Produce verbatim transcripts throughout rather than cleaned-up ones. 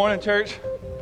morning, church.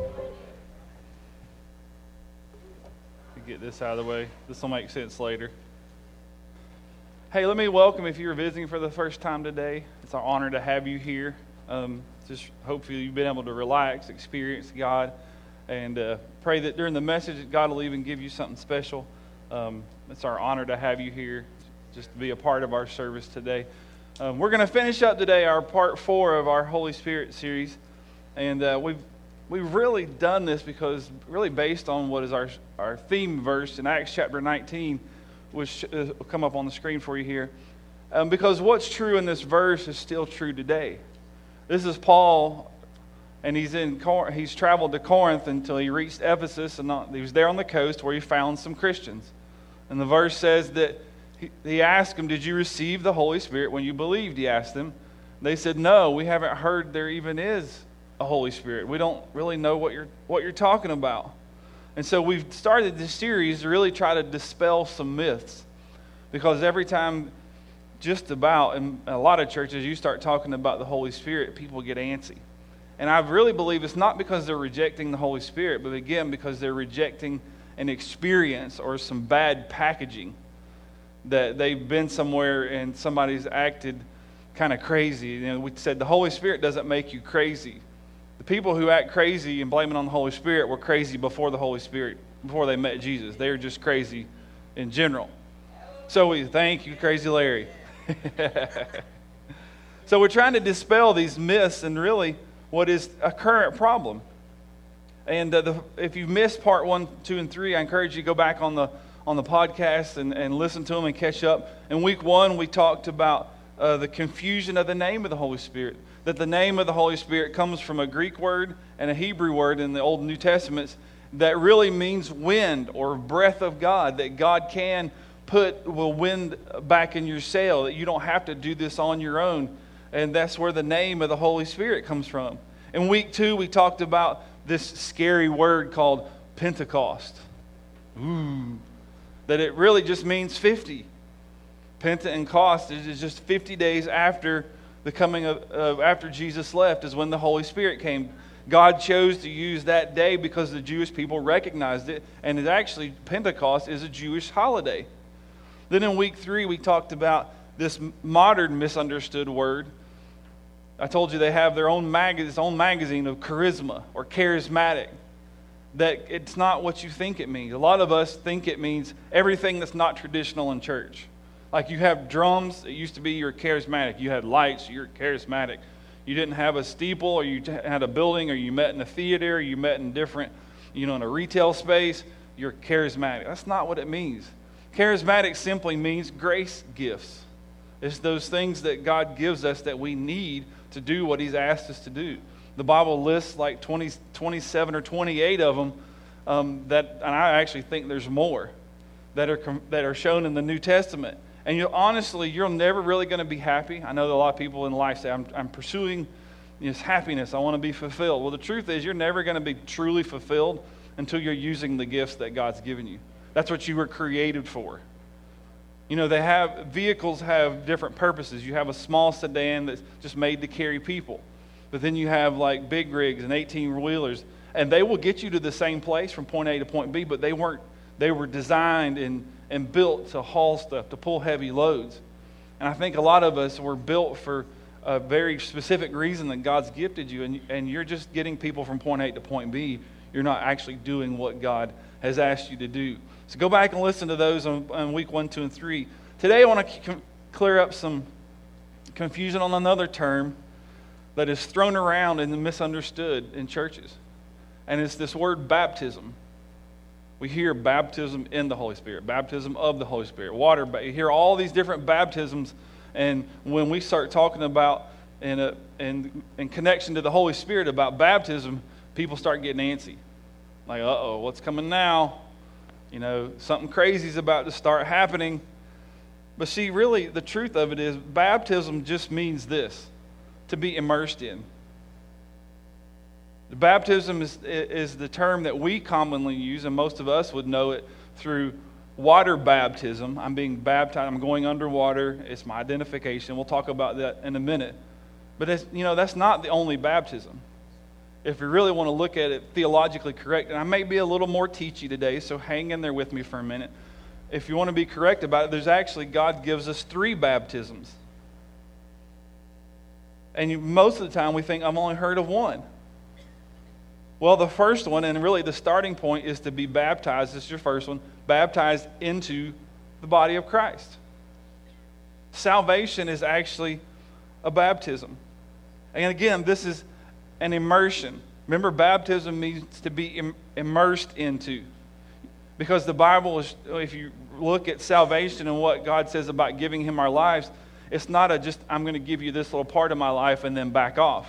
Get this out of the way. This will make sense later. Hey, let me welcome if you're visiting for the first time today. It's our honor to have you here. Um, just hopefully you've been able to relax, experience God, and uh, pray that during the message that God will even give you something special. Um, it's our honor to have you here, just to be a part of our service today. Um, we're going to finish up today our part four of our Holy Spirit series, and uh, we've we've really done this because really based on what is our our theme verse in Acts chapter nineteen, which will come up on the screen for you here. Um, because what's true in this verse is still true today. This is Paul, and he's in Cor- he's traveled to Corinth until he reached Ephesus, and not, he was there on the coast where he found some Christians. And the verse says that he, he asked them, "Did you receive the Holy Spirit when you believed?" He asked them. They said, "No, we haven't heard there even is a Holy Spirit. We don't really know what you're what you're talking about." And so we've started this series to really try to dispel some myths, because every time, just about in a lot of churches, you start talking about the Holy Spirit, people get antsy. And I really believe it's not because they're rejecting the Holy Spirit, but again because they're rejecting an experience or some bad packaging, that they've been somewhere and somebody's acted kind of crazy. You know, we said the Holy Spirit doesn't make you crazy. The people who act crazy and blame it on the Holy Spirit were crazy before the Holy Spirit, before they met Jesus. They were just crazy in general. So we thank you, Crazy Larry. So we're trying to dispel these myths and really what is a current problem. And uh, the, if you've missed part one, two, and three, I encourage you to go back on the on the podcast and, and listen to them and catch up. In week one, we talked about uh, the confusion of the name of the Holy Spirit. That the name of the Holy Spirit comes from a Greek word and a Hebrew word in the Old and New Testaments that really means wind or breath of God, that God can put will wind back in your sail, that you don't have to do this on your own. And that's where the name of the Holy Spirit comes from. In week two, we talked about this scary word called Pentecost. Ooh, that it really just means fifty. Penta and Cost is just fifty days after the coming of, uh, after Jesus left is when the Holy Spirit came. God chose to use that day because the Jewish people recognized it, and it actually, Pentecost is a Jewish holiday. Then in week three, we talked about this modern misunderstood word. I told you they have their own, mag- its own magazine of charisma or charismatic, that it's not what you think it means. A lot of us think it means everything that's not traditional in church. Like you have drums, it used to be you're charismatic. You had lights, you're charismatic. You didn't have a steeple, or you had a building, or you met in a theater, or you met in different, you know, in a retail space, you're charismatic. That's not what it means. Charismatic simply means grace gifts. It's those things that God gives us that we need to do what He's asked us to do. The Bible lists like twenty, twenty-seven or twenty-eight of them, um, that, and I actually think there's more that are that are shown in the New Testament. And you honestly, you're never really going to be happy. I know that a lot of people in life say, I'm, I'm pursuing this happiness. I want to be fulfilled. Well, the truth is you're never going to be truly fulfilled until you're using the gifts that God's given you. That's what you were created for. You know, they have, vehicles have different purposes. You have a small sedan that's just made to carry people. But then you have like big rigs and eighteen-wheelers, and they will get you to the same place from point A to point B, but they weren't, they were designed and and built to haul stuff, to pull heavy loads. And I think a lot of us were built for a very specific reason that God's gifted you, and, and you're just getting people from point A to point B. You're not actually doing what God has asked you to do. So go back and listen to those on, on week one, two, and three. Today I want to c- clear up some confusion on another term that is thrown around and misunderstood in churches. And it's this word baptism. We hear baptism in the Holy Spirit, baptism of the Holy Spirit, water. You hear all these different baptisms, and when we start talking about in a, in, in connection to the Holy Spirit about baptism, people start getting antsy. Like, uh-oh, what's coming now? You know, something crazy is about to start happening. But see, really, the truth of it is baptism just means this, to be immersed in. The baptism is, is the term that we commonly use, and most of us would know it through water baptism. I'm being baptized. I'm going underwater. It's my identification. We'll talk about that in a minute. But it's, you know, that's not the only baptism. if you really want to look at it theologically correct, and I may be a little more teachy today, so hang in there with me for a minute. If you want to be correct about it, there's actually, God gives us three baptisms. And you, most of the time we think, I've only heard of one. Well, the first one, and really the starting point, is to be baptized. This is your first one. Baptized into the body of Christ. Salvation is actually a baptism. And again, this is an immersion. Remember, baptism means to be im- immersed into. Because the Bible is, if you look at salvation and what God says about giving Him our lives, it's not a just, I'm going to give you this little part of my life and then back off.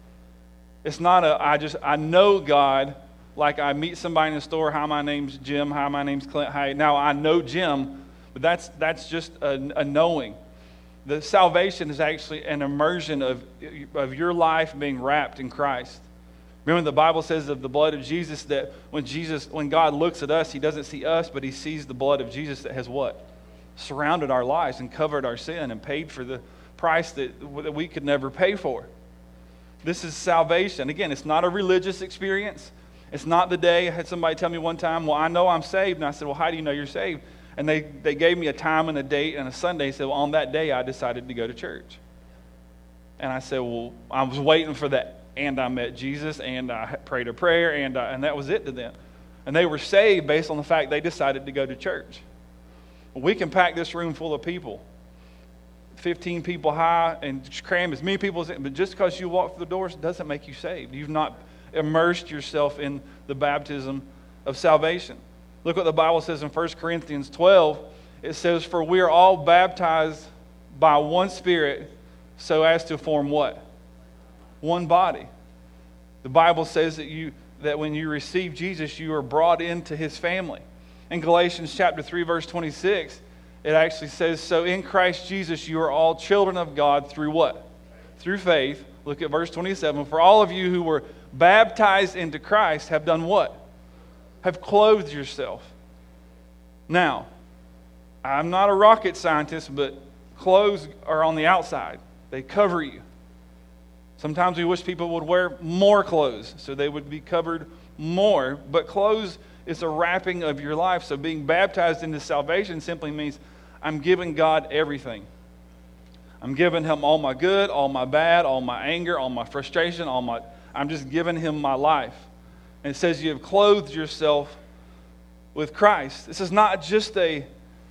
It's not a, I just, I know God, like I meet somebody in the store, hi, my name's Jim, hi, my name's Clint, hi. Now I know Jim, but that's that's just a, a knowing. The salvation is actually an immersion of, of your life being wrapped in Christ. Remember, the Bible says of the blood of Jesus that when Jesus, when God looks at us, He doesn't see us, but He sees the blood of Jesus that has what? Surrounded our lives and covered our sin and paid for the price that, that we could never pay for. This is salvation. Again, it's not a religious experience. It's not the day. I had somebody tell me one time, well, I know I'm saved. And I said, well, how do you know you're saved? And they, they gave me a time and a date and a Sunday. He said, well, on that day, I decided to go to church. And I said, well, I was waiting for that. And I met Jesus, and I prayed a prayer, and I, and that was it to them. And they were saved based on the fact they decided to go to church. Well, we can pack this room full of people, fifteen people high, and cram as many people as, but just because you walk through the doors doesn't make you saved. You've not immersed yourself in the baptism of salvation. Look what the Bible says in First Corinthians twelve. It says, for we are all baptized by one Spirit, so as to form what? One body. The Bible says that you that when you receive Jesus, you are brought into His family. In Galatians chapter three, verse twenty-six, it actually says, so in Christ Jesus you are all children of God through what? Through faith. Look at verse twenty-seven. For all of you who were baptized into Christ have done what? Have clothed yourself. Now, I'm not a rocket scientist, but clothes are on the outside. They cover you. Sometimes we wish people would wear more clothes so they would be covered more. But clothes is a wrapping of your life. So being baptized into salvation simply means I'm giving God everything. I'm giving Him all my good, all my bad, all my anger, all my frustration, all my. I'm just giving Him my life. And it says you have clothed yourself with Christ. This is not just a,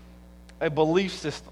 a belief system.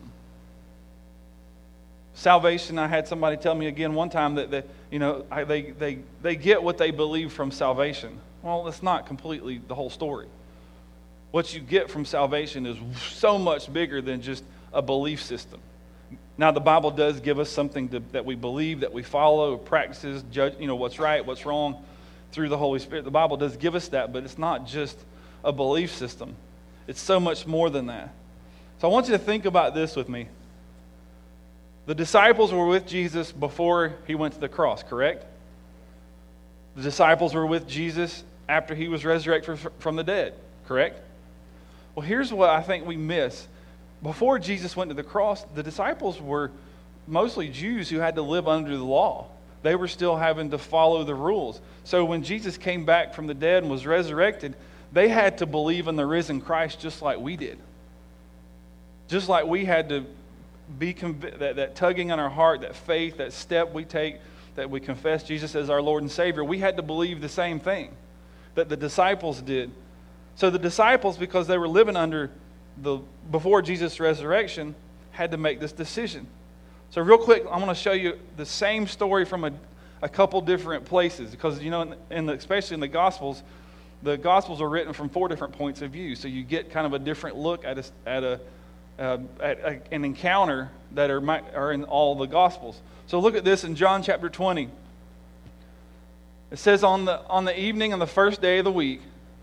Salvation, I had somebody tell me again one time that, that you know, I, they, they, they get what they believe from salvation. Well, that's not completely the whole story. What you get from salvation is so much bigger than just a belief system. Now, the Bible does give us something to, that we believe, that we follow, practices, judge, you know, what's right, what's wrong through the Holy Spirit. The Bible does give us that, but it's not just a belief system. It's so much more than that. So I want you to think about this with me. The disciples were with Jesus before He went to the cross, correct? The disciples were with Jesus after He was resurrected from the dead, correct? Well, here's what I think we miss. Before Jesus went to the cross, the disciples were mostly Jews who had to live under the law. They were still having to follow the rules. So when Jesus came back from the dead and was resurrected, they had to believe in the risen Christ just like we did. Just like we had to be conv- that, that tugging on our heart, that faith, that step we take, that we confess Jesus as our Lord and Savior, we had to believe the same thing that the disciples did. So the disciples, because they were living under the before Jesus' resurrection, had to make this decision. So real quick, I'm going to show you the same story from a, a couple different places, because you know, in, in the, especially in the Gospels, the Gospels are written from four different points of view, so you get kind of a different look at a, at a Uh, at, at an encounter that are, are in all the Gospels. So look at this in John chapter twenty. It says, on the on the evening on the first day of the week.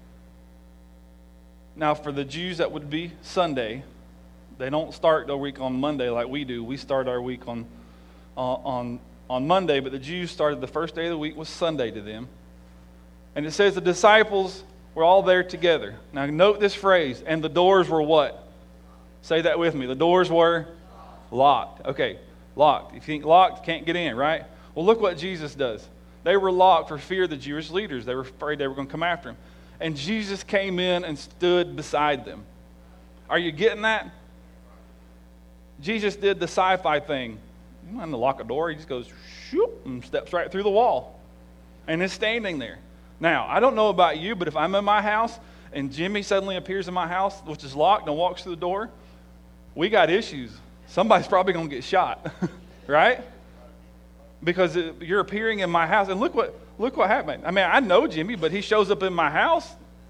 Now for the Jews that would be Sunday. They don't start their week on Monday like we do. We start our week on uh, on on Monday, but the Jews started the first day of the week was Sunday to them. And it says the disciples were all there together. Now note this phrase, and the doors were what? Say that with me. The doors were locked. Okay, locked. If you think locked, can't get in, right? Well, look what Jesus does. They were locked for fear of the Jewish leaders. They were afraid they were going to come after him. And Jesus came in and stood beside them. Are you getting that? Jesus did the sci-fi thing. You don't have to lock a door. He just goes, shoop, and steps right through the wall. And is standing there. Now, I don't know about you, but if I'm in my house and Jimmy suddenly appears in my house, which is locked, and walks through the door, we got issues. Somebody's probably going to get shot, right? Because it, you're appearing in my house, and look what look what happened. I mean, I know Jimmy, but he shows up in my house.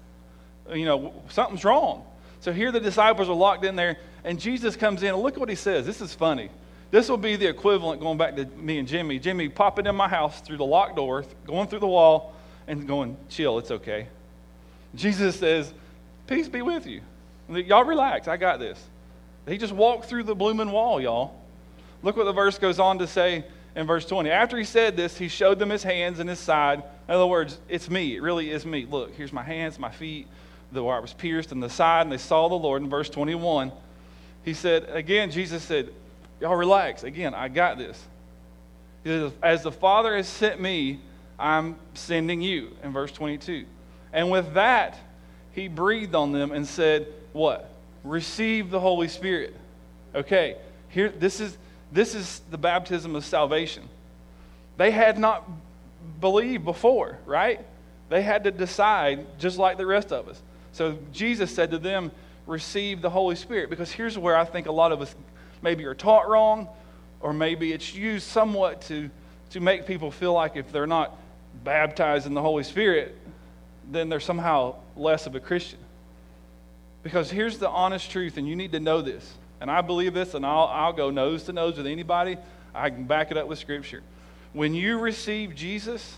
You know, something's wrong. So here the disciples are locked in there, and Jesus comes in, and look what he says. This is funny. This will be the equivalent, going back to me and Jimmy. Jimmy popping in my house through the locked door, going through the wall, and going, chill, it's okay. Jesus says, peace be with you. Y'all relax, I got this. He just walked through the blooming wall, y'all. Look what the verse goes on to say in verse twenty. After he said this, he showed them his hands and his side. In other words, it's me. It really is me. Look, here's my hands, my feet, the where I was pierced in the side, and they saw the Lord. In verse twenty-one, he said, again, Jesus said, y'all relax. Again, I got this. He says, as the Father has sent me, I'm sending you. In verse twenty-two. And with that, he breathed on them and said, what? Receive the Holy Spirit. Okay, here, this is this is the baptism of salvation. They had not believed before, right? They had to decide just like the rest of us. So Jesus said to them, receive the Holy Spirit. Because here's where I think a lot of us maybe are taught wrong, or maybe it's used somewhat to, to make people feel like if they're not baptized in the Holy Spirit, then they're somehow less of a Christian. Because here's the honest truth, and you need to know this. And I believe this, and I'll, I'll go nose to nose with anybody. I can back it up with Scripture. When you receive Jesus,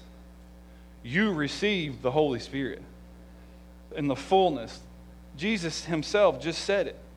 you receive the Holy Spirit in the fullness. Jesus himself just said it.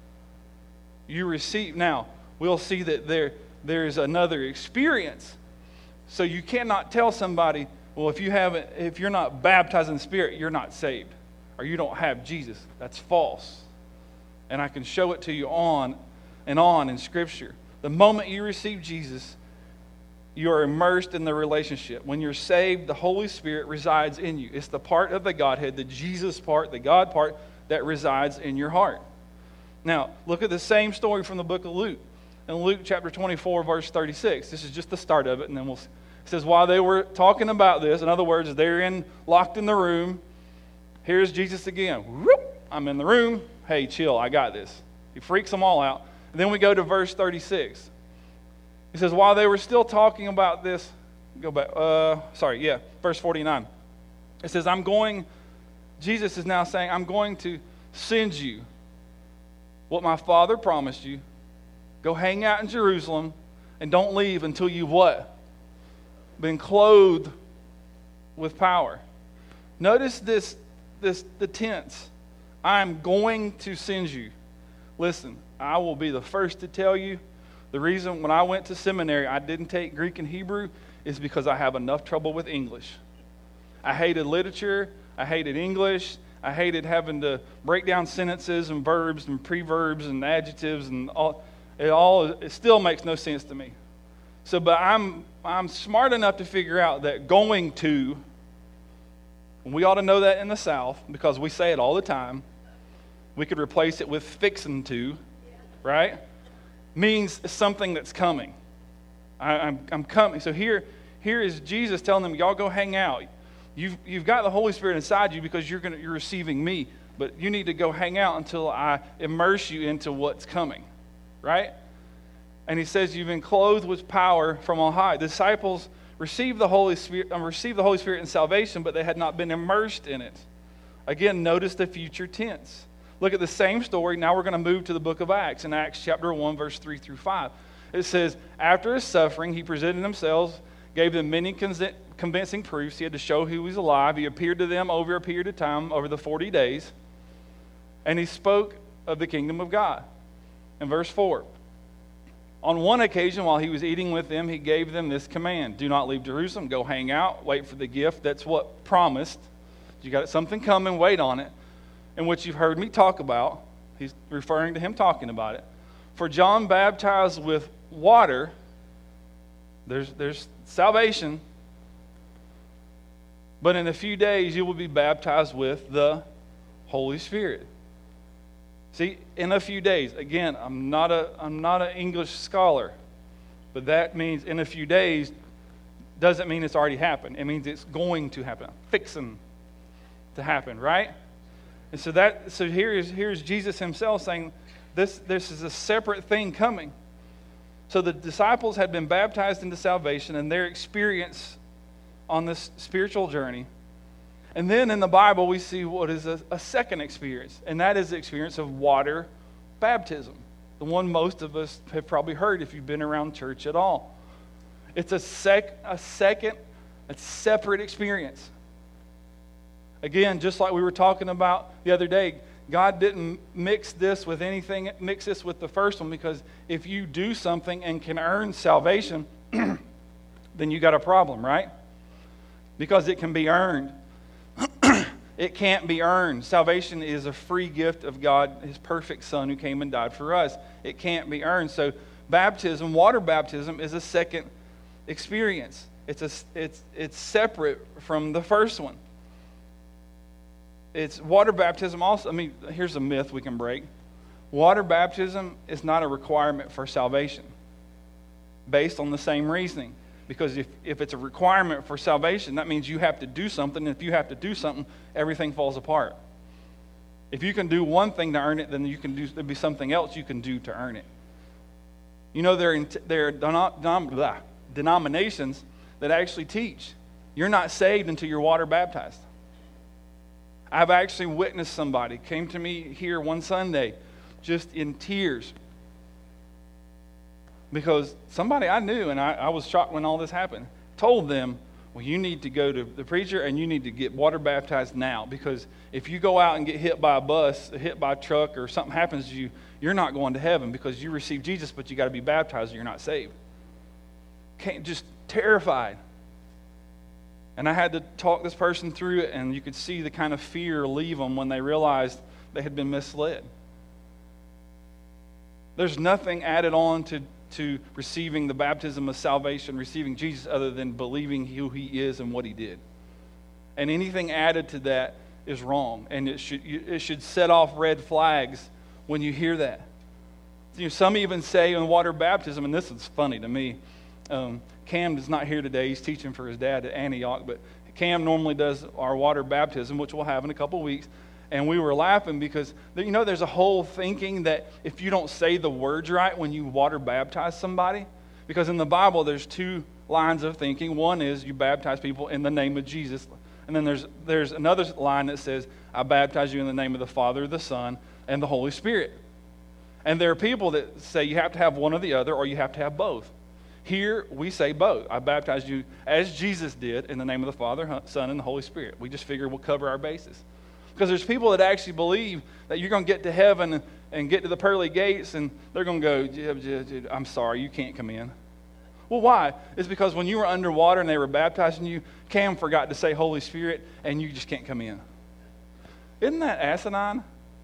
You receive. Now, we'll see that there, there is another experience. So you cannot tell somebody, well, if you haven't, if you're not baptized in the Spirit, you're not saved, or you don't have Jesus. That's false. And I can show it to you on and on in Scripture. The moment you receive Jesus, you are immersed in the relationship. When you're saved, the Holy Spirit resides in you. It's the part of the Godhead, the Jesus part, the God part, that resides in your heart. Now, look at the same story from the book of Luke. In Luke chapter twenty-four, verse thirty-six. This is just the start of it, and then we'll see. It says, while they were talking about this, in other words, they're in locked in the room, here's Jesus again. Whoop, I'm in the room. Hey, chill, I got this. He freaks them all out. And then we go to verse thirty-six. He says, while they were still talking about this, go back, uh, sorry, yeah, verse forty-nine. It says, I'm going, Jesus is now saying, I'm going to send you what my Father promised you. Go hang out in Jerusalem and don't leave until you've what? Been clothed with power. Notice this, this the tense. I'm going to send you. Listen, I will be the first to tell you, the reason when I went to seminary I didn't take Greek and Hebrew is because I have enough trouble with English. I hated literature. I hated English. I hated having to break down sentences and verbs and preverbs and adjectives and all. It all it still makes no sense to me. So, but I'm I'm smart enough to figure out that going to, and we ought to know that in the South because we say it all the time. We could replace it with fixing to, right? Means something that's coming. I, I'm I'm coming. So here here is Jesus telling them, y'all go hang out. You've you've got the Holy Spirit inside you because you're gonna you're receiving me, but you need to go hang out until I immerse you into what's coming. Right? And he says you've been clothed with power from on high. The disciples received the Holy Spirit, um, received the Holy Spirit in salvation, but they had not been immersed in it. Again, notice the future tense. Look at the same story. Now we're going to move to the book of Acts. In Acts chapter one, verse three through five. It says, after his suffering, he presented himself, gave them many convincing proofs. He had to show he was alive. He appeared to them over a period of time, over the forty days. And he spoke of the kingdom of God. In verse four, on one occasion while he was eating with them, he gave them this command. Do not leave Jerusalem. Go hang out. Wait for the gift. That's what promised. You got something coming. Wait on it. In which you've heard me talk about. He's referring to him talking about it. For John baptized with water. There's, there's salvation. But in a few days, you will be baptized with the Holy Spirit. See, in a few days. Again, I'm not a I'm not an English scholar, but that means in a few days doesn't mean it's already happened. It means it's going to happen, fixing to happen, right? And so that so here is here's Jesus himself saying this this is a separate thing coming. So the disciples had been baptized into salvation and their experience on this spiritual journey. And then in the Bible, we see what is a, a second experience, and that is the experience of water baptism, the one most of us have probably heard if you've been around church at all. It's a, sec, a second, a separate experience. Again, just like we were talking about the other day, God didn't mix this with anything, mix this with the first one, because if you do something and can earn salvation, then you got a problem, right? Because it can be earned. It can't be earned. Salvation is a free gift of God, His perfect Son who came and died for us. It can't be earned. So baptism, water baptism, is a second experience. It's a, it's it's separate from the first one. It's water baptism also. I mean, here's a myth we can break. Water baptism is not a requirement for salvation, based on the same reasoning. Because if, if it's a requirement for salvation, that means you have to do something. And if you have to do something, everything falls apart. If you can do one thing to earn it, then you can do there'll be something else you can do to earn it. You know, there are, there are denom, denom, blah, denominations that actually teach you're not saved until you're water baptized. I've actually witnessed somebody came to me here one Sunday just in tears. Because somebody I knew, and I, I was shocked when all this happened, told them, well, you need to go to the preacher and you need to get water baptized now. Because if you go out and get hit by a bus, hit by a truck, or something happens to you, you're not going to heaven because you received Jesus, but you got to be baptized or you're not saved. Can't, just terrified. And I had to talk this person through it, and you could see the kind of fear leave them when they realized they had been misled. There's nothing added on to to receiving the baptism of salvation, receiving Jesus, other than believing who He is and what He did. And anything added to that is wrong, and it should it should set off red flags when you hear that. You know, some even say in water baptism, and this is funny to me. Um, Cam is not here today; he's teaching for his dad at Antioch. But Cam normally does our water baptism, which we'll have in a couple weeks. And we were laughing because, you know, there's a whole thinking that if you don't say the words right when you water baptize somebody, because in the Bible there's two lines of thinking. One is you baptize people in the name of Jesus. And then there's there's another line that says, I baptize you in the name of the Father, the Son, and the Holy Spirit. And there are people that say you have to have one or the other, or you have to have both. Here we say both. I baptize you as Jesus did in the name of the Father, Son, and the Holy Spirit. We just figure we'll cover our bases. Because there's people that actually believe that you're going to get to heaven and, and get to the pearly gates, and they're going to go, I'm sorry, you can't come in. Well, why? It's because when you were underwater and they were baptizing you, Cam forgot to say Holy Spirit, and you just can't come in. Isn't that asinine?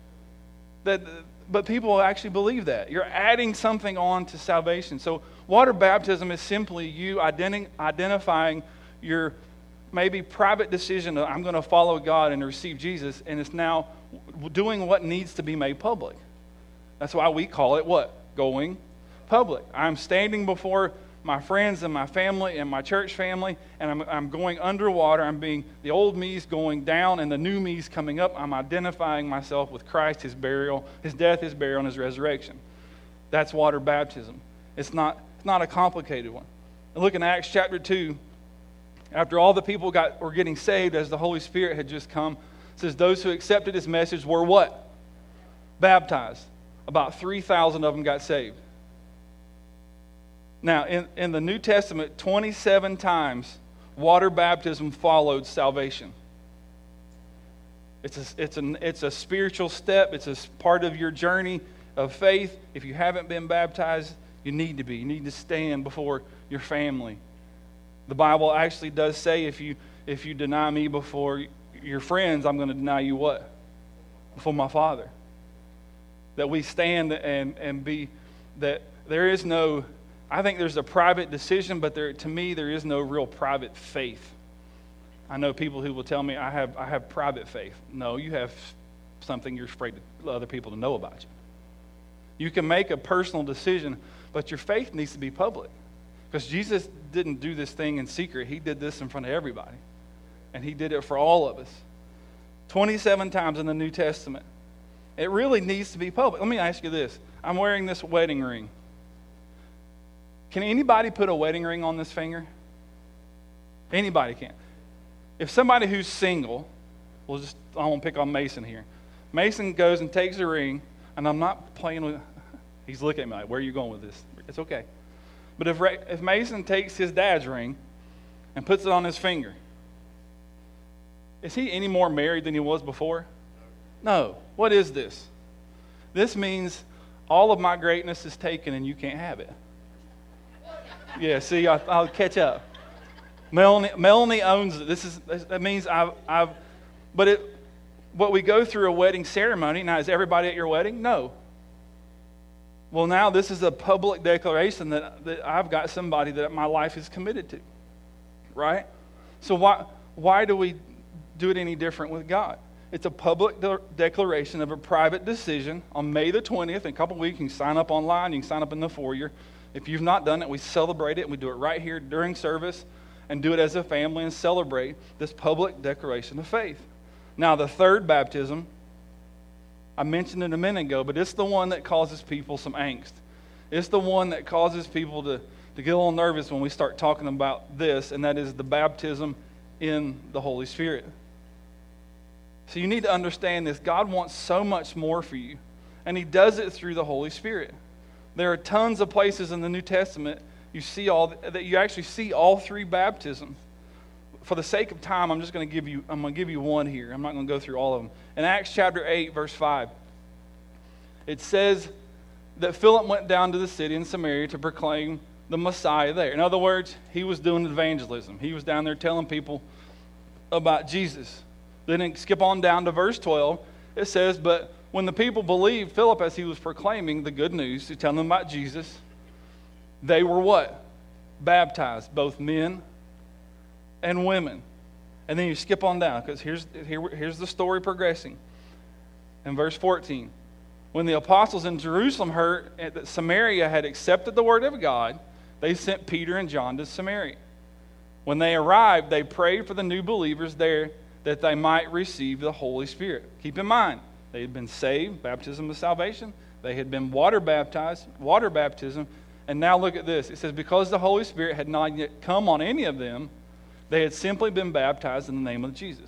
That, but people actually believe that. You're adding something on to salvation. So water baptism is simply you identi- identifying your maybe private decision of, I'm going to follow God and receive Jesus, and it's now doing what needs to be made public. That's why we call it what? Going public. I'm standing before my friends and my family and my church family, and I'm, I'm going underwater. I'm being, the old me's going down and the new me's coming up. I'm identifying myself with Christ, His burial, His death, His burial, and His resurrection. That's water baptism. It's not, it's not a complicated one. And look in Acts chapter two. After all the people got were getting saved as the Holy Spirit had just come, it says those who accepted His message were what? Baptized. About three thousand of them got saved. Now, in, in the New Testament, twenty-seven times water baptism followed salvation. It's a, it's, a, it's a spiritual step. It's a part of your journey of faith. If you haven't been baptized, you need to be. You need to stand before your family. The Bible actually does say if you if you deny me before your friends, I'm going to deny you what? Before my Father. That we stand and, and be, that there is no, I think there's a private decision, but there to me there is no real private faith. I know people who will tell me, I have I have private faith. No, you have something you're afraid to other people to know about you. You can make a personal decision, but your faith needs to be public. Because Jesus didn't do this thing in secret. He did this in front of everybody. And he did it for all of us. twenty-seven times in the New Testament. It really needs to be public. Let me ask you this. I'm wearing this wedding ring. Can anybody put a wedding ring on this finger? Anybody can. If somebody who's single, we'll just, I won't pick on Mason here. Mason goes and takes a ring, and I'm not playing with, he's looking at me like, where are you going with this? It's okay. But if, if Mason takes his dad's ring and puts it on his finger, is he any more married than he was before? No. What is this? This means all of my greatness is taken and you can't have it. Yeah, see, I, I'll catch up. Melanie, Melanie owns it. This is that means I've, I've but it, what we go through a wedding ceremony. Now, is everybody at your wedding? No. Well, now this is a public declaration that, that I've got somebody that my life is committed to. Right? So why why do we do it any different with God? It's a public de- declaration of a private decision on May the twentieth. In a couple of weeks, you can sign up online. You can sign up in the foyer. If you've not done it, we celebrate it. And we do it right here during service and do it as a family and celebrate this public declaration of faith. Now, the third baptism, I mentioned it a minute ago, but it's the one that causes people some angst. It's the one that causes people to, to get a little nervous when we start talking about this, and that is the baptism in the Holy Spirit. So you need to understand this. God wants so much more for you, and he does it through the Holy Spirit. There are tons of places in the New Testament you see all that you actually see all three baptisms. For the sake of time, I'm just going to give you I'm going to give you one here. I'm not going to go through all of them. In Acts chapter eight, verse five, it says that Philip went down to the city in Samaria to proclaim the Messiah there. In other words, he was doing evangelism. He was down there telling people about Jesus. Then it skip on down to verse twelve. It says, but when the people believed Philip as he was proclaiming the good news to tell them about Jesus, they were what? Baptized, both men and women. And then you skip on down, because here's, here, here's the story progressing. In verse fourteen, when the apostles in Jerusalem heard that Samaria had accepted the word of God, they sent Peter and John to Samaria. When they arrived, they prayed for the new believers there that they might receive the Holy Spirit. Keep in mind, they had been saved, baptism of salvation. They had been water baptized, water baptism. And now look at this. It says, because the Holy Spirit had not yet come on any of them, they had simply been baptized in the name of Jesus.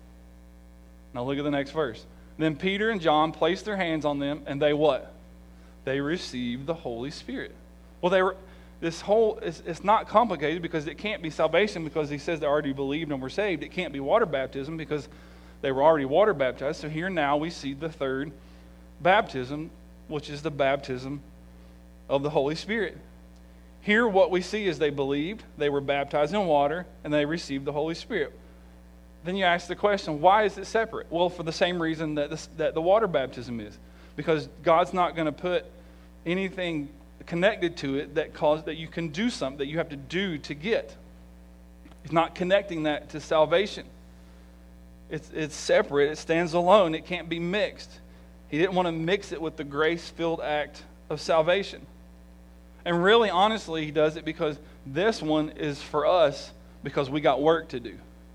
Now look at the next verse. Then Peter and John placed their hands on them, and they what? They received the Holy Spirit. Well, they were. This whole, it's, it's not complicated because it can't be salvation because he says they already believed and were saved. It can't be water baptism because they were already water baptized. So here now we see the third baptism, which is the baptism of the Holy Spirit. Here what we see is they believed, they were baptized in water, and they received the Holy Spirit. Then you ask the question, why is it separate? Well, for the same reason that, this, that the water baptism is. Because God's not going to put anything connected to it that cause that you can do something that you have to do to get. He's not connecting that to salvation. It's it's separate. It stands alone. It can't be mixed. He didn't want to mix it with the grace-filled act of salvation. And really, honestly, he does it because this one is for us because we got work to do.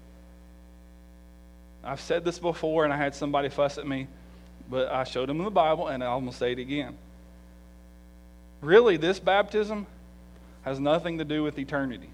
I've said this before, and I had somebody fuss at me, but I showed them in the Bible, and I'm going to say it again. Really, this baptism has nothing to do with eternity.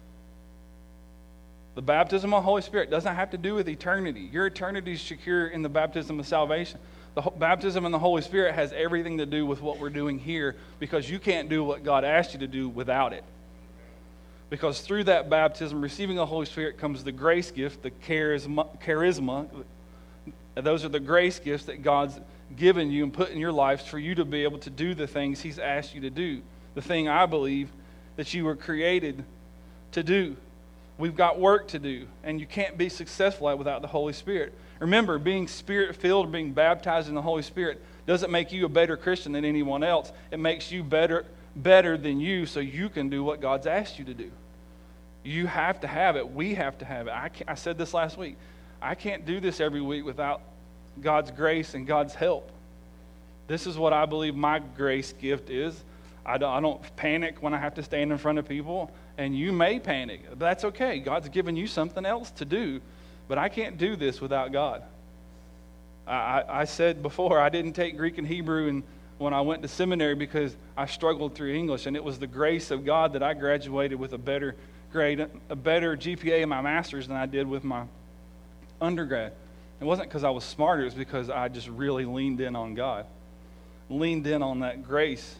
The baptism of the Holy Spirit doesn't have to do with eternity. Your eternity is secure in the baptism of salvation. The baptism in the Holy Spirit has everything to do with what we're doing here because you can't do what God asked you to do without it. Because through that baptism, receiving the Holy Spirit comes the grace gift, the charisma. charisma. Those are the grace gifts that God's given you and put in your lives for you to be able to do the things He's asked you to do. The thing I believe that you were created to do. We've got work to do, and you can't be successful at without the Holy Spirit. Remember, being Spirit-filled, being baptized in the Holy Spirit doesn't make you a better Christian than anyone else. It makes you better, better than you so you can do what God's asked you to do. You have to have it. We have to have it. I, I said this last week. I can't do this every week without God's grace and God's help. This is what I believe my grace gift is. I don't, I don't panic when I have to stand in front of people, and you may panic. But that's okay. God's given you something else to do, but I can't do this without God. I, I, I said before, I didn't take Greek and Hebrew and when I went to seminary because I struggled through English, and it was the grace of God that I graduated with a better grade, a better G P A in my master's than I did with my undergrad. It wasn't because I was smarter, it was because I just really leaned in on God, leaned in on that grace.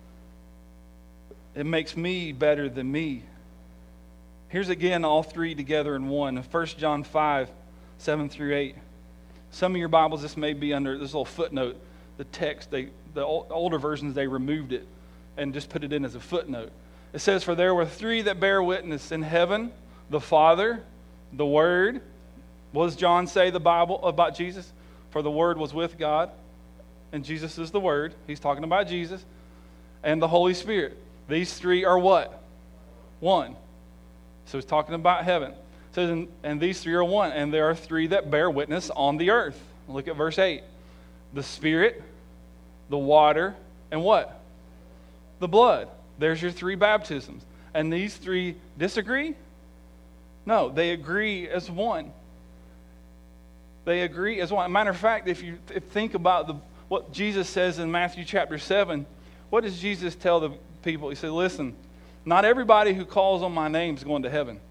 It makes me better than me. Here's again all three together in one. First John five, seven through eight. Some of your Bibles, this may be under this little footnote. The text, they, the older versions, they removed it and just put it in as a footnote. It says, "For there were three that bear witness in heaven, the Father, the Word." What does John say the Bible about Jesus? For the Word was with God, and Jesus is the Word. He's talking about Jesus. And the Holy Spirit. These three are what? One. So he's talking about heaven. It says, and, and these three are one. And there are three that bear witness on the earth. Look at verse eight. The Spirit, the water, and what? The blood. There's your three baptisms. And these three disagree? No, they agree as one. They agree as one. Matter of fact, if you think about the, what Jesus says in Matthew chapter seven, what does Jesus tell the people? He said, listen, not everybody who calls on my name is going to heaven.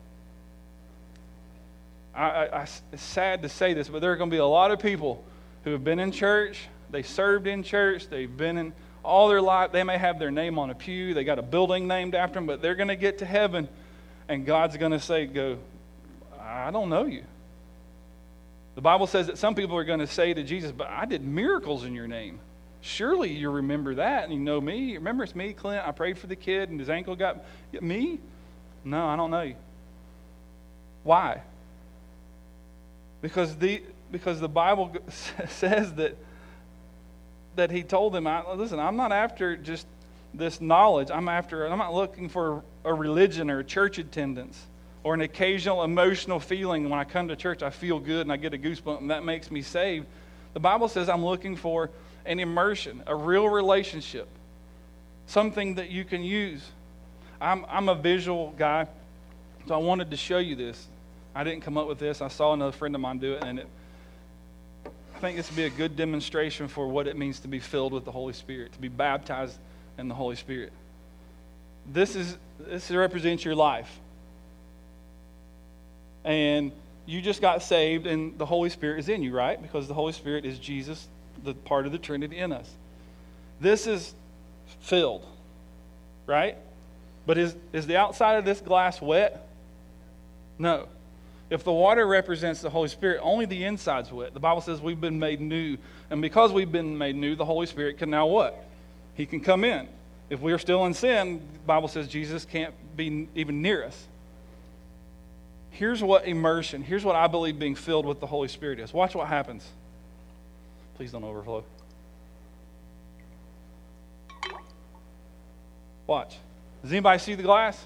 I, I, I, it's sad to say this, but there are going to be a lot of people who have been in church, they served in church, they've been in all their life, they may have their name on a pew, they got a building named after them, but they're going to get to heaven, and God's going to say, go, I don't know you. The Bible says that some people are going to say to Jesus, but I did miracles in your name. Surely you remember that, and you know me. Remember, it's me, Clint. I prayed for the kid, and his ankle got... Me? No, I don't know you. Why? Because the because the Bible says that that he told them, I, listen, I'm not after just this knowledge. I'm after. I'm not looking for a religion or a church attendance or an occasional emotional feeling. When I come to church, I feel good and I get a goosebump, and that makes me saved. The Bible says I'm looking for an immersion, a real relationship, something that you can use. I'm I'm a visual guy, so I wanted to show you this. I didn't come up with this. I saw another friend of mine do it, and it, I think this would be a good demonstration for what it means to be filled with the Holy Spirit, to be baptized in the Holy Spirit. This is this represents your life. And you just got saved, and the Holy Spirit is in you, right? Because the Holy Spirit is Jesus, the part of the Trinity in us. This is filled, right? But is, is the outside of this glass wet? No. If the water represents the Holy Spirit, only the inside's wet. The Bible says we've been made new. And because we've been made new, the Holy Spirit can now what? He can come in. If we are still in sin, the Bible says Jesus can't be even near us. Here's what immersion, here's what I believe being filled with the Holy Spirit is. Watch what happens. Please don't overflow. Watch. Does anybody see the glass?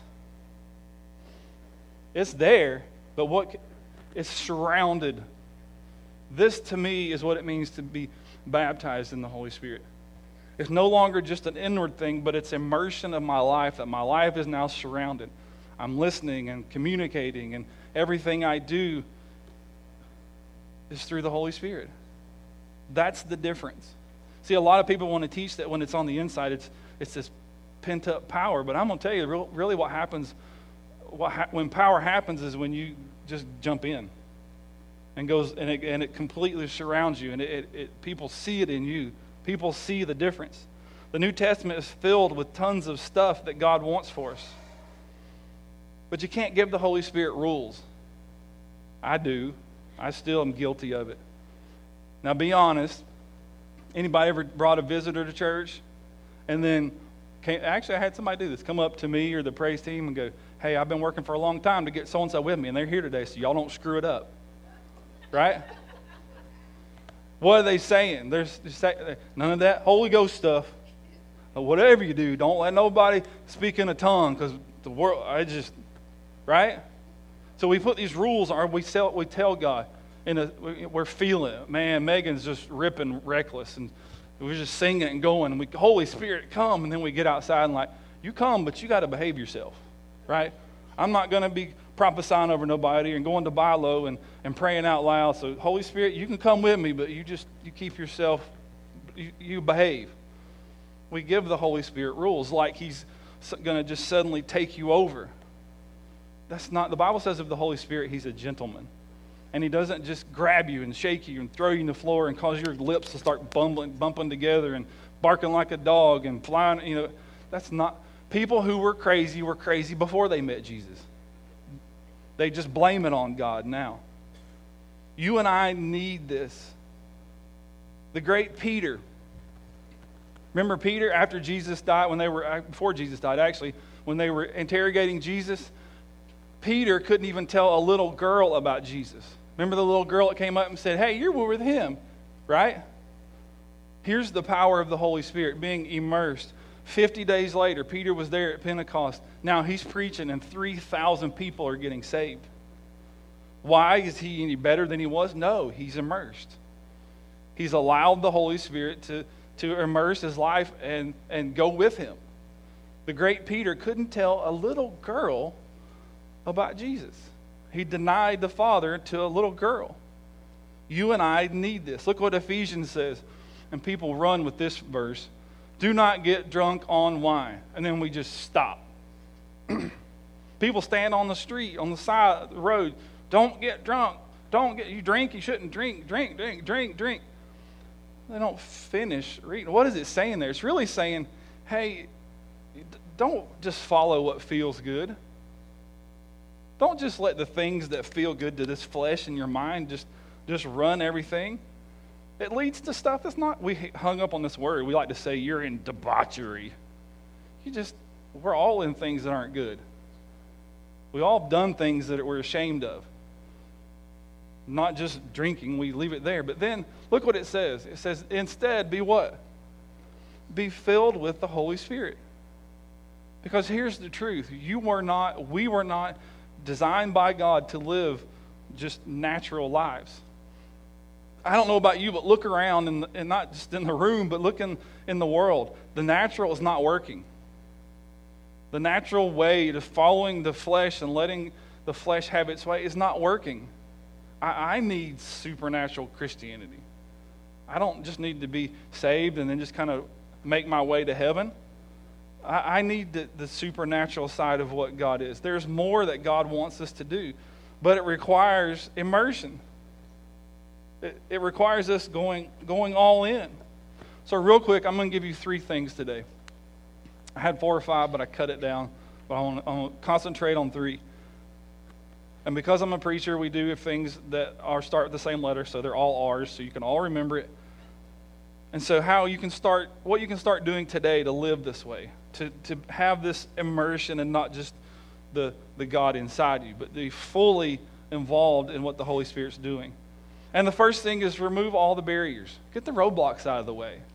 It's there, but what? It's surrounded. This, to me, is what it means to be baptized in the Holy Spirit. It's no longer just an inward thing, but it's immersion of my life, that my life is now surrounded. I'm listening and communicating, and everything I do is through the Holy Spirit. That's the difference. See, a lot of people want to teach that when it's on the inside, it's it's this pent-up power. But I'm going to tell you, really what happens, what ha- when power happens is when you just jump in. And goes and it, and it completely surrounds you. And it, it, it people see it in you. People see the difference. The New Testament is filled with tons of stuff that God wants for us. But you can't give the Holy Spirit rules. I do. I still am guilty of it. Now be honest. Anybody ever brought a visitor to church? And then, came, actually I had somebody do this. Come up to me or the praise team and go, hey, I've been working for a long time to get so-and-so with me, and they're here today, so y'all don't screw it up. Right? What are they saying? They're saying none of that Holy Ghost stuff. Whatever you do, don't let nobody speak in a tongue, because the world, I just, right? So we put these rules on, we tell, we tell God, and we're feeling it. Man, Megan's just ripping reckless, and we're just singing and going, and we, Holy Spirit, come, and then we get outside and like, you come, but you got to behave yourself, right? I'm not going to be prophesying over nobody and going to buy low and, and praying out loud. So Holy Spirit, you can come with me, but you just, you keep yourself, you, you behave. We give the Holy Spirit rules like he's going to just suddenly take you over. That's not, the Bible says of the Holy Spirit, he's a gentleman. And he doesn't just grab you and shake you and throw you on the floor and cause your lips to start bumbling, bumping together and barking like a dog and flying. You know, that's not, people who were crazy were crazy before they met Jesus. They just blame it on God now. You and I need this. The great Peter. Remember Peter after Jesus died, when they were, before Jesus died actually, when they were interrogating Jesus, Peter couldn't even tell a little girl about Jesus. Remember the little girl that came up and said, hey, you were with him, right? Here's the power of the Holy Spirit being immersed. Fifty days later, Peter was there at Pentecost. Now he's preaching and three thousand people are getting saved. Why? Is he any better than he was? No, he's immersed. He's allowed the Holy Spirit to, to immerse his life and, and go with him. The great Peter couldn't tell a little girl about Jesus. He denied the Father to a little girl. You and I need this. Look what Ephesians says. And people run with this verse. Do not get drunk on wine. And then we just stop. People stand on the street, on the side of the road. Don't get drunk. Don't get, you drink, you shouldn't drink. Drink, drink, drink, drink. They don't finish reading. What is it saying there? It's really saying, hey, don't just follow what feels good. Don't just let the things that feel good to this flesh in your mind just, just run everything. It leads to stuff that's not, we hung up on this word. We like to say you're in debauchery. You just, we're all in things that aren't good. We all have done things that we're ashamed of. Not just drinking, we leave it there. But then, look what it says. It says, instead, be what? Be filled with the Holy Spirit. Because here's the truth. You were not, we were not designed by God to live just natural lives. I don't know about you, but look around, in the, and not just in the room, but look in, in the world. The natural is not working. The natural way to following the flesh and letting the flesh have its way is not working. I, I need supernatural Christianity. I don't just need to be saved and then just kind of make my way to heaven. I, I need the, the supernatural side of what God is. There's more that God wants us to do, but it requires immersion. It, it requires us going going all in. So real quick, I'm going to give you three things today. I had four or five, but I cut it down. But I want, I want to concentrate on three. And because I'm a preacher, we do things that are start with the same letter, so they're all R's, so you can all remember it. And so how you can start, what you can start doing today to live this way, to, to have this immersion and not just the, the God inside you, but be fully involved in what the Holy Spirit's doing. And the first thing is remove all the barriers. Get the roadblocks out of the way.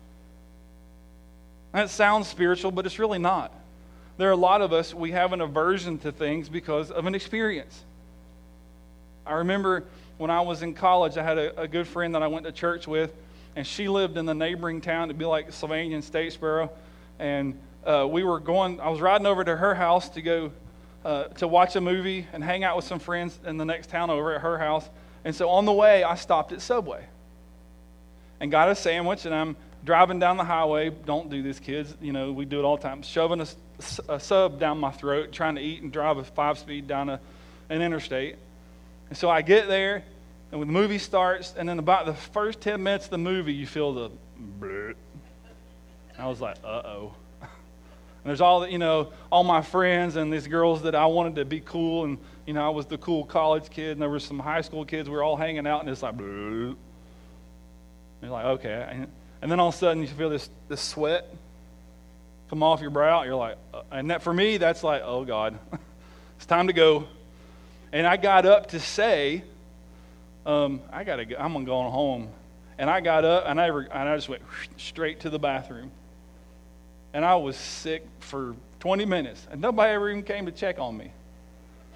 That sounds spiritual, but it's really not. There are a lot of us, we have an aversion to things because of an experience. I remember when I was in college, I had a, a good friend that I went to church with, and she lived in the neighboring town. It'd be like Sylvania and Statesboro. And uh, we were going, I was riding over to her house to go uh, to watch a movie and hang out with some friends in the next town over at her house. And so on the way, I stopped at Subway and got a sandwich, and I'm driving down the highway. Don't do this, kids. You know, we do it all the time. Shoving a, a sub down my throat, trying to eat and drive a five-speed down a, an interstate. And so I get there, and when the movie starts, and then about the first ten minutes of the movie, you feel the bleh. I was like, uh-oh. And there's all, the, you know, all my friends and these girls that I wanted to be cool, and, you know, I was the cool college kid, and there were some high school kids. We were all hanging out, and it's like, bleh. And you're like, okay. And, and then all of a sudden, you feel this, this sweat come off your brow. You're like, uh, and that for me, that's like, oh, God, it's time to go. And I got up to say, um, I gotta go, I'm going home. And I got up, and I, and I just went straight to the bathroom. And I was sick for twenty minutes, and nobody ever even came to check on me.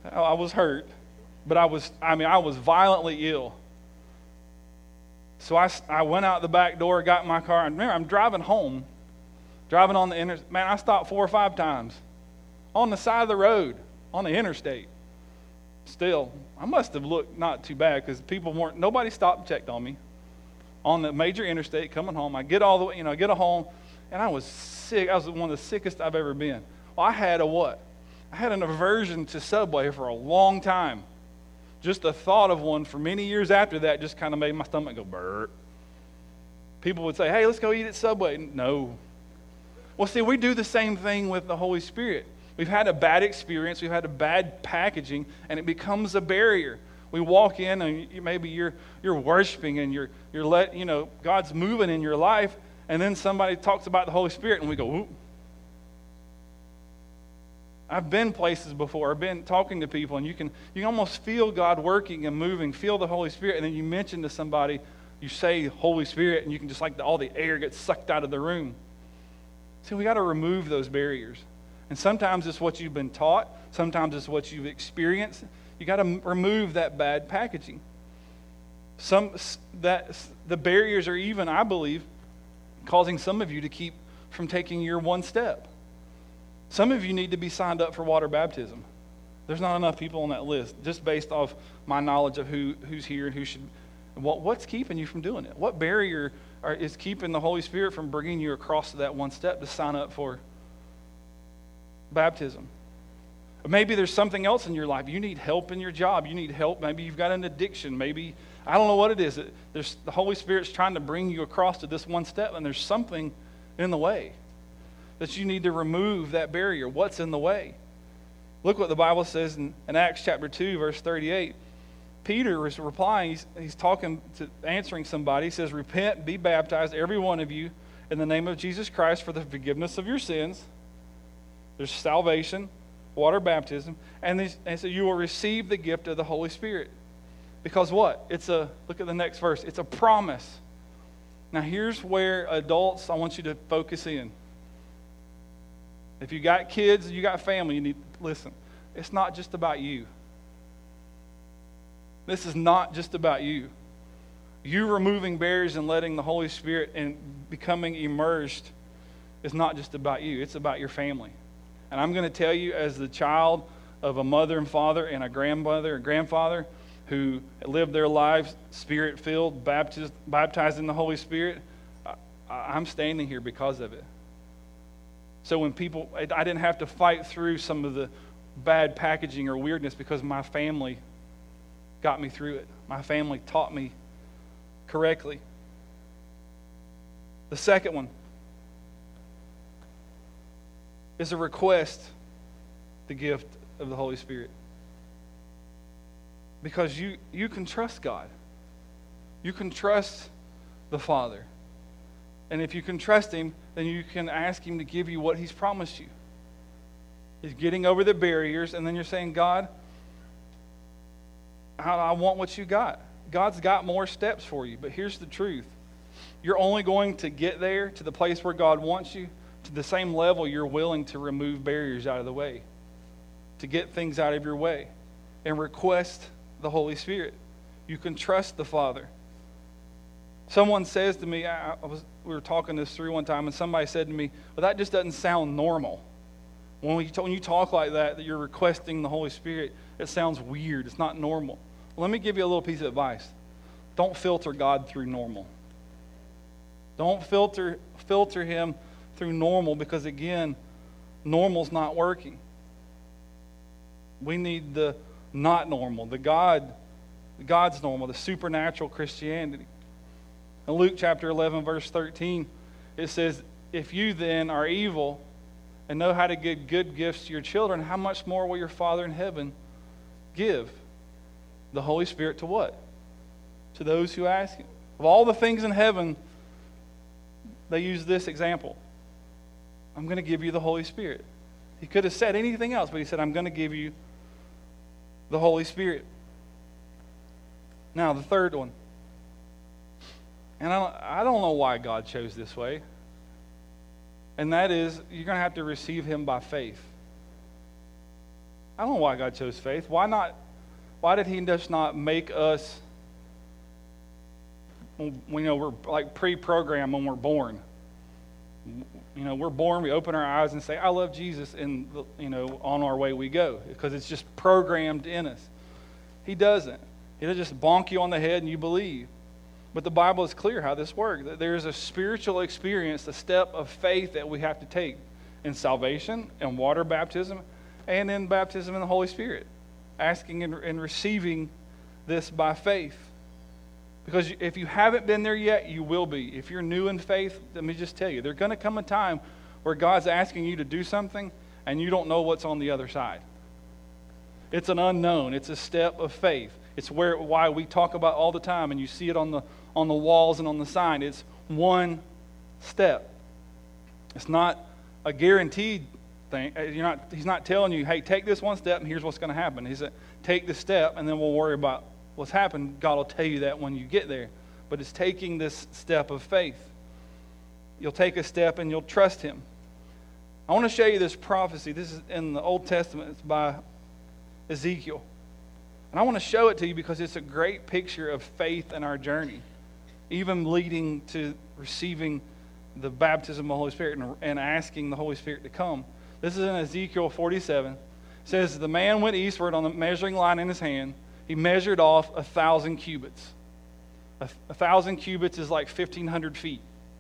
I was hurt, but I was, I mean, I was violently ill. So I, I went out the back door, got in my car, and remember, I'm driving home, driving on the interstate. Man, I stopped four or five times on the side of the road, on the interstate. Still, I must have looked not too bad because people weren't, nobody stopped and checked on me. On the major interstate coming home, I get all the way, you know, I get home, and I was sick. I was one of the sickest I've ever been. Well, I had a what? I had an aversion to Subway for a long time. Just the thought of one for many years after that just kind of made my stomach go burp. People would say, hey, let's go eat at Subway. No. Well, see, we do the same thing with the Holy Spirit. We've had a bad experience. We've had a bad packaging, and it becomes a barrier. We walk in, and you, maybe you're you're worshiping, and you're you're let you know God's moving in your life, and then somebody talks about the Holy Spirit, and we go, ooh. I've been places before. I've been talking to people, and you can you can almost feel God working and moving, feel the Holy Spirit, and then you mention to somebody, you say Holy Spirit, and you can just like the, all the air gets sucked out of the room. See, we got to remove those barriers. And sometimes it's what you've been taught. Sometimes it's what you've experienced. You got to remove that bad packaging. Some that the barriers are even, I believe, causing some of you to keep from taking your one step. Some of you need to be signed up for water baptism. There's not enough people on that list, just based off my knowledge of who who's here and who should. What what's keeping you from doing it? What barrier are, is keeping the Holy Spirit from bringing you across to that one step to sign up for baptism? Or maybe there's something else in your life. You need help in your job. You need help. Maybe you've got an addiction. Maybe, I don't know what it is. It, there's, the Holy Spirit's trying to bring you across to this one step, and there's something in the way that you need to remove that barrier. What's in the way? Look what the Bible says in, in Acts chapter two, verse thirty-eight. Peter is replying. He's, he's talking to, answering somebody. He says, repent, be baptized, every one of you, in the name of Jesus Christ for the forgiveness of your sins. There's salvation, water baptism, and, these, and so you will receive the gift of the Holy Spirit. Because what? It's a, look at the next verse. It's a promise. Now here's where adults, I want you to focus in. If you got kids, you got family, you need to listen. It's not just about you. This is not just about you. You removing barriers and letting the Holy Spirit and becoming immersed is not just about you. It's about your family. And I'm going to tell you, as the child of a mother and father and a grandmother and grandfather who lived their lives Spirit-filled, baptized, baptized in the Holy Spirit, I, I'm standing here because of it. So when people, I didn't have to fight through some of the bad packaging or weirdness because my family got me through it. My family taught me correctly. The second one is a request, the gift of the Holy Spirit. Because you, you can trust God. You can trust the Father. And if you can trust Him, then you can ask Him to give you what He's promised you. He's getting over the barriers, and then you're saying, God, I, I want what you got. God's got more steps for you, but here's the truth. You're only going to get there to the place where God wants you to the same level you're willing to remove barriers out of the way, to get things out of your way, and request the Holy Spirit. You can trust the Father. Someone says to me, I, I was, we were talking this through one time, and somebody said to me, well, that just doesn't sound normal. When, we, when you talk like that, that you're requesting the Holy Spirit, it sounds weird. It's not normal. Well, let me give you a little piece of advice. Don't filter God through normal. Don't filter filter Him through normal, because, again, normal's not working. We need the not normal, the God, God's normal, the supernatural Christianity. In Luke chapter eleven, verse thirteen, it says, if you then are evil and know how to give good gifts to your children, how much more will your Father in heaven give the Holy Spirit to what? To those who ask Him. Of all the things in heaven, they use this example. I'm going to give you the Holy Spirit. He could have said anything else, but He said, I'm going to give you the Holy Spirit. Now, the third one. And I don't, I don't know why God chose this way. And that is, you're going to have to receive Him by faith. I don't know why God chose faith. Why not? Why did He just not make us, we know we're like pre-programmed when we're born. You know, we're born, we open our eyes and say, I love Jesus, and, you know, on our way we go, because it's just programmed in us. He doesn't. He doesn't just bonk you on the head and you believe. But the Bible is clear how this works. That there is a spiritual experience, a step of faith that we have to take in salvation, in water baptism, and in baptism in the Holy Spirit. Asking and, and receiving this by faith. Because if you haven't been there yet, you will be. If you're new in faith, let me just tell you, there's going to come a time where God's asking you to do something and you don't know what's on the other side. It's an unknown. It's a step of faith. It's where why we talk about all the time, and you see it on the on the walls and on the sign. It's one step. It's not a guaranteed thing. You're not. He's not telling you, hey, take this one step and here's what's going to happen. He said, take the step and then we'll worry about what's happened. God will tell you that when you get there. But it's taking this step of faith. You'll take a step and you'll trust Him. I want to show you this prophecy. This is in the Old Testament. It's by Ezekiel. And I want to show it to you because it's a great picture of faith in our journey, even leading to receiving the baptism of the Holy Spirit and, and asking the Holy Spirit to come. This is in Ezekiel forty-seven. It says, the man went eastward on the measuring line in his hand. He measured off a thousand cubits. A, a thousand cubits is like fifteen hundred feet.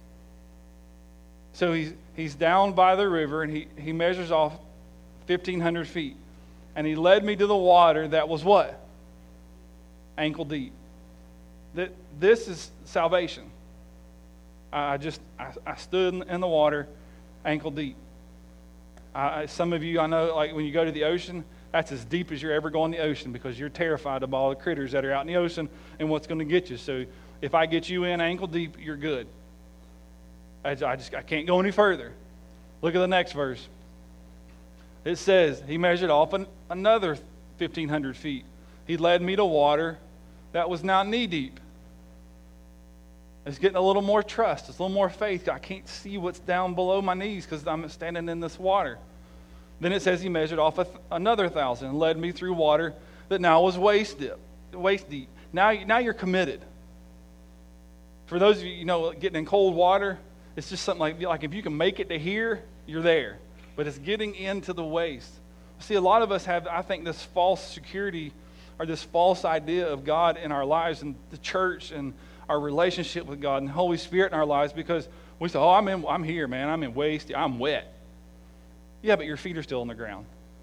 So he's, he's down by the river, and he, he measures off fifteen hundred feet. And he led me to the water that was what? Ankle deep. That This is salvation. I just, I, I stood in the water ankle deep. I, some of you, I know, like when you go to the ocean, that's as deep as you're ever going in the ocean because you're terrified of all the critters that are out in the ocean and what's going to get you. So if I get you in ankle deep, you're good. I, I just I can't go any further. Look at the next verse. It says, he measured off an, another fifteen hundred feet. He led me to water that was now knee deep. It's getting a little more trust. It's a little more faith. I can't see what's down below my knees because I'm standing in this water. Then it says he measured off a th- another thousand and led me through water that now was waist deep. Waist deep. Now, now you're committed. For those of you, you know, getting in cold water, it's just something like, like if you can make it to here, you're there. But it's getting into the waist. See, a lot of us have, I think, this false security or this false idea of God in our lives and the church and our relationship with God and the Holy Spirit in our lives because we say, oh, I'm in, I'm here, man. I'm in waist. I'm wet. Yeah, but your feet are still on the ground.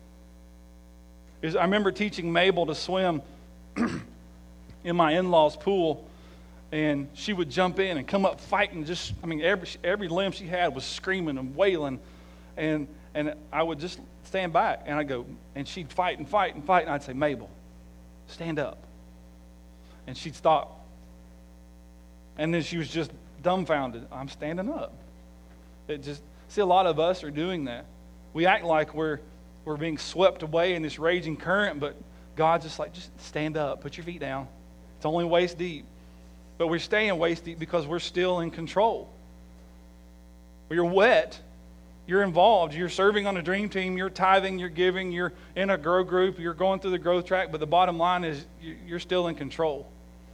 I remember teaching Mabel to swim in my in-laws' pool, and she would jump in and come up fighting. Just, I mean, every every limb she had was screaming and wailing, and and I would just stand back, and I'd go, and she'd fight and fight and fight, and I'd say, Mabel, stand up. And she'd stop. And then she was just dumbfounded. I'm standing up. It just, see, a lot of us are doing that. We act like we're we're being swept away in this raging current, but God's just like, just stand up, put your feet down. It's only waist deep. But we're staying waist deep because we're still in control. When you're wet, you're involved. You're serving on a dream team. You're tithing. You're giving. You're in a grow group. You're going through the growth track. But the bottom line is you're still in control.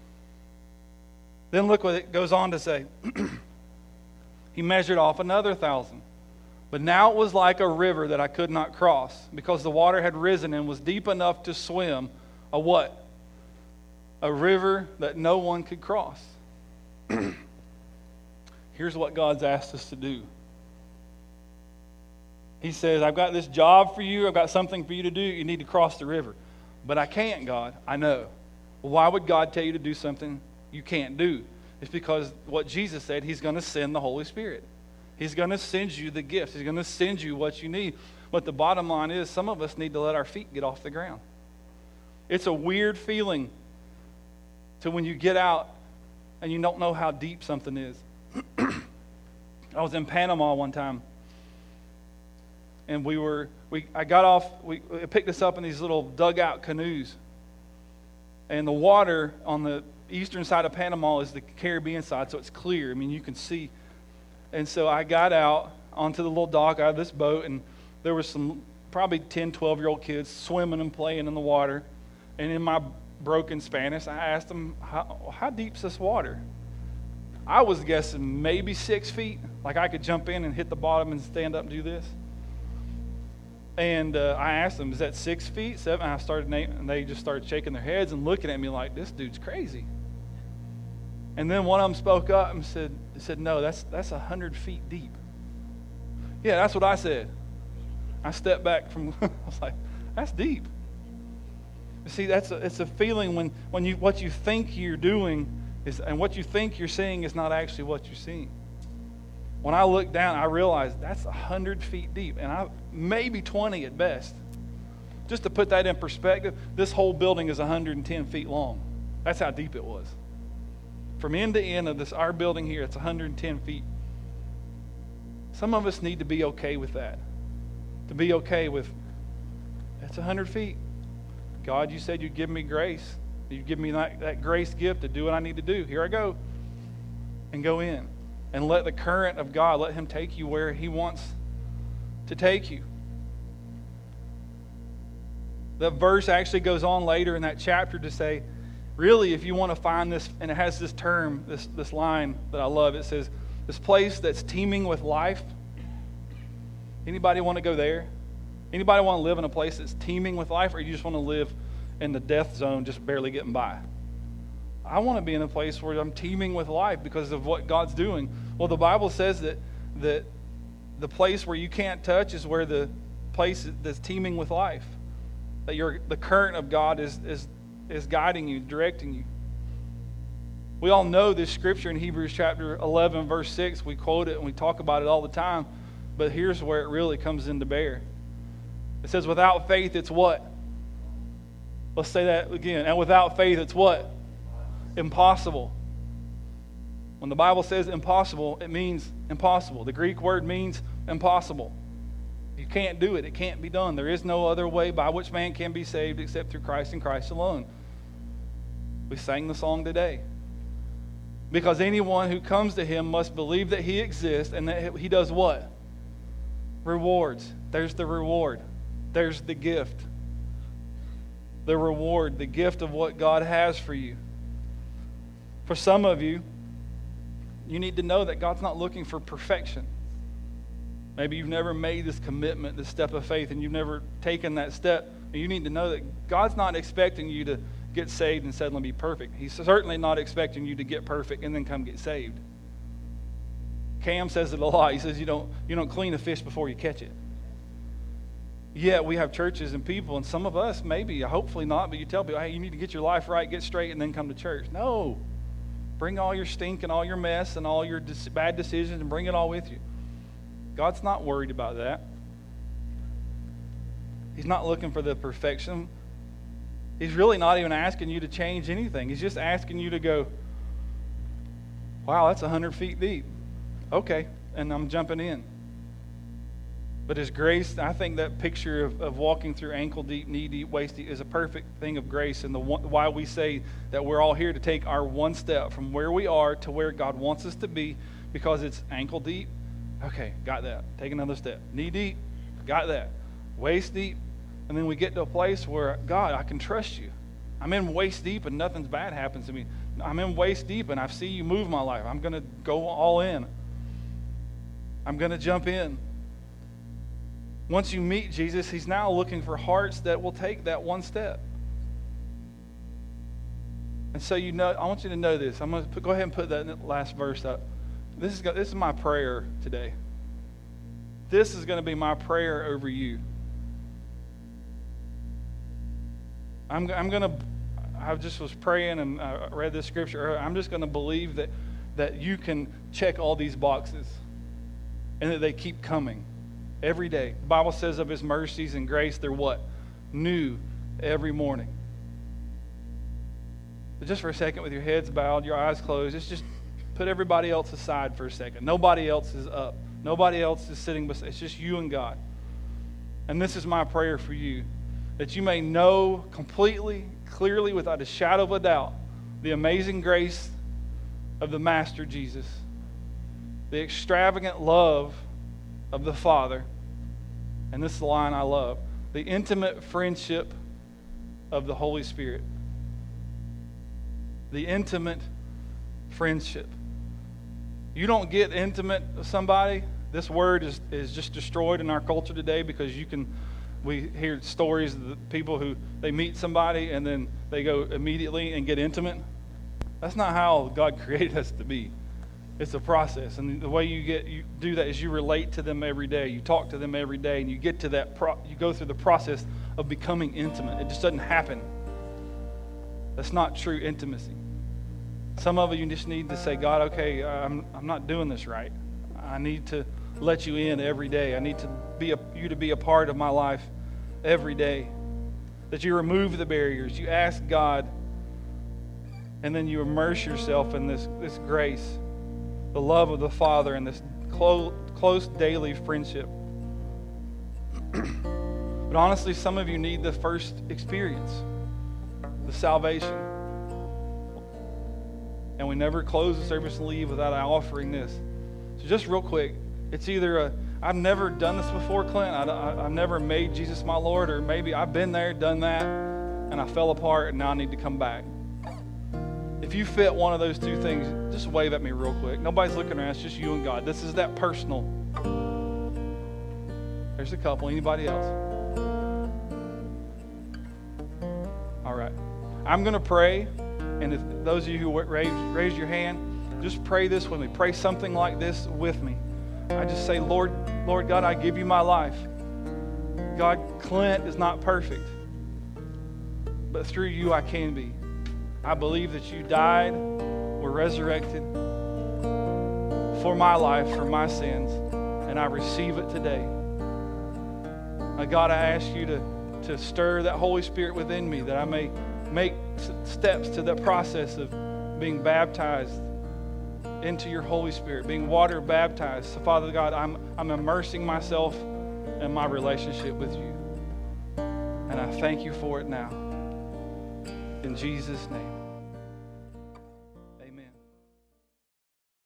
Then look what it goes on to say. He measured off another thousand. But now it was like a river that I could not cross because the water had risen and was deep enough to swim. A what? A river that no one could cross. Here's what God's asked us to do. He says, I've got this job for you. I've got something for you to do. You need to cross the river. But I can't, God. I know. Well, why would God tell you to do something you can't do? It's because what Jesus said, He's going to send the Holy Spirit. He's going to send you the gifts. He's going to send you what you need. But the bottom line is some of us need to let our feet get off the ground. It's a weird feeling to when you get out and you don't know how deep something is. I was in Panama one time. And we were, we I got off, we it picked us up in these little dugout canoes. And the water on the eastern side of Panama is the Caribbean side, so it's clear. I mean, you can see. And so I got out onto the little dock out of this boat, and there was some probably ten, twelve-year-old kids swimming and playing in the water. And in my broken Spanish, I asked them, how, how deep's this water? I was guessing maybe six feet. Like I could jump in and hit the bottom and stand up and do this. And uh, I asked them, is that six feet, seven? And I started naming, and they just started shaking their heads and looking at me like, this dude's crazy. And then one of them spoke up and said, said no, that's that's a hundred feet deep. Yeah, that's what I said. I stepped back from, I was like, that's deep. You see, that's a, it's a feeling when, when you what you think you're doing is, and what you think you're seeing is not actually what you're seeing. When I looked down, I realized that's a hundred feet deep, and I maybe twenty at best. Just to put that in perspective, this whole building is one hundred ten feet long. That's how deep it was. From end to end of this, our building here, it's one hundred ten feet. Some of us need to be okay with that. To be okay with, it's one hundred feet. God, you said you'd give me grace. You'd give me that, that grace gift to do what I need to do. Here I go. And go in. And let the current of God, let him take you where he wants to take you. The verse actually goes on later in that chapter to say, really, if you want to find this, and it has this term, this, this line that I love, it says, this place that's teeming with life. Anybody want to go there? Anybody want to live in a place that's teeming with life, or you just want to live in the death zone just barely getting by? I want to be in a place where I'm teeming with life because of what God's doing. Well, the Bible says that that the place where you can't touch is where the place that's teeming with life. That you're, the current of God is, is, is guiding you, directing you. We all know this scripture in Hebrews chapter eleven, verse six. We quote it and we talk about it all the time. But here's where it really comes into bear. It says, without faith, it's what? Let's say that again. And without faith, it's what? Impossible. When the Bible says impossible, it means impossible. The Greek word means impossible. You can't do it. It can't be done. There is no other way by which man can be saved except through Christ and Christ alone. We sang the song today. Because anyone who comes to him must believe that he exists and that he does what? Rewards. There's the reward. There's the gift. The reward, the gift of what God has for you. For some of you, you need to know that God's not looking for perfection. Maybe you've never made this commitment, this step of faith, and you've never taken that step. And you need to know that God's not expecting you to get saved and suddenly be perfect. He's certainly not expecting you to get perfect and then come get saved. Cam says it a lot. He says you don't, you don't clean a fish before you catch it. Yeah, we have churches and people, and some of us, maybe, hopefully not, but you tell people, hey, you need to get your life right, get straight, and then come to church. No. Bring all your stink and all your mess and all your dis- bad decisions and bring it all with you. God's not worried about that. He's not looking for the perfection. He's really not even asking you to change anything. He's just asking you to go, wow, that's one hundred feet deep. Okay, and I'm jumping in. But His grace, I think that picture of, of walking through ankle deep, knee deep, waist deep is a perfect thing of grace, and the one, why we say that we're all here to take our one step from where we are to where God wants us to be, because it's ankle deep. Okay, got that. Take another step. Knee deep, got that. Waist deep, and then we get to a place where, God, I can trust you. I'm in waist deep and nothing's bad happens to me. I'm in waist deep and I see you move my life. I'm going to go all in. I'm going to jump in. Once you meet Jesus, He's now looking for hearts that will take that one step. And so you know, I want you to know this. I'm going to put, go ahead and put that last verse up. This is this is my prayer today. This is going to be my prayer over you. I'm I'm going to. I just was praying and I read this scripture. I'm just going to believe that that you can check all these boxes, and that they keep coming. Every day. The Bible says of His mercies and grace, they're what? New every morning. But just for a second, with your heads bowed, your eyes closed, just, just put everybody else aside for a second. Nobody else is up. Nobody else is sitting beside. It's just you and God. And this is my prayer for you, that you may know completely, clearly, without a shadow of a doubt, the amazing grace of the Master Jesus, the extravagant love of the Father, And this is the line I love. The intimate friendship of the Holy Spirit. The intimate friendship. You don't get intimate with somebody. This word is, is just destroyed in our culture today because you can, we hear stories of the people who, they meet somebody and then they go immediately and get intimate. That's not how God created us to be. It's a process, and the way you get you do that is you relate to them every day. You talk to them every day, and you get to that. Pro, you go through the process of becoming intimate. It just doesn't happen. That's not true intimacy. Some of you just need to say, God, okay, I'm I'm not doing this right. I need to let you in every day. I need to be a, you to be a part of my life every day. That you remove the barriers. You ask God, and then you immerse yourself in this this grace. The love of the Father and this close, close daily friendship. But honestly, some of you need the first experience, the salvation. And we never close the service and leave without offering this. So just real quick, it's either a, I've never done this before, Clint. I, I, I've never made Jesus my Lord, or maybe I've been there, done that, and I fell apart, and now I need to come back. If you fit one of those two things, just wave at me real quick. Nobody's looking around. It's just you and God. This is that personal. There's a couple. Anybody else? All right. I'm going to pray. And if those of you who raised, raised your hand, just pray this with me. Pray something like this with me. I just say, Lord, Lord God, I give you my life. God, Clint is not perfect. But through you, I can be. I believe that you died, were resurrected for my life, for my sins, and I receive it today. Uh, God, I ask you to, to stir that Holy Spirit within me, that I may make steps to the process of being baptized into your Holy Spirit, being water baptized. So, Father God, I'm, I'm immersing myself in my relationship with you, and I thank you for it now. In Jesus' name.